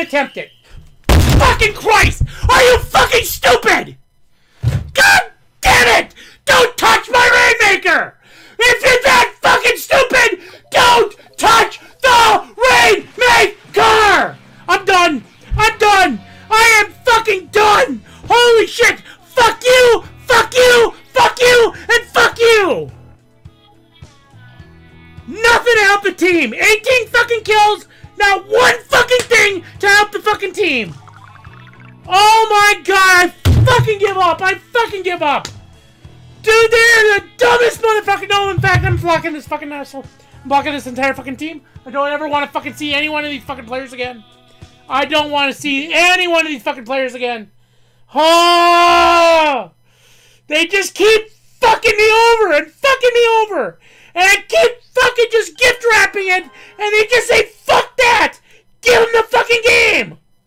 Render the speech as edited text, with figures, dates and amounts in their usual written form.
attempt it. Fucking Christ! Are you fucking stupid? God damn it! Don't touch my Rainmaker! If you're that fucking stupid, don't touch the Rainmaker! I'm done! I'm done! I am fucking done! Holy shit! Fuck you! Fuck you! Fuck you! And fuck you! Nothing to help the team! 18 fucking kills! Not one fucking thing to help the fucking team! Oh my god! I fucking give up! I fucking give up! Dude, they're the dumbest motherfucking... No, in fact, I'm blocking this fucking asshole. I'm blocking this entire fucking team. I don't ever want to fucking see any one of these fucking players again. I don't want to see any one of these fucking players again. Oh! They just keep fucking me over and fucking me over. And I keep fucking just gift wrapping it. And they just say, fuck that! Give them the fucking game!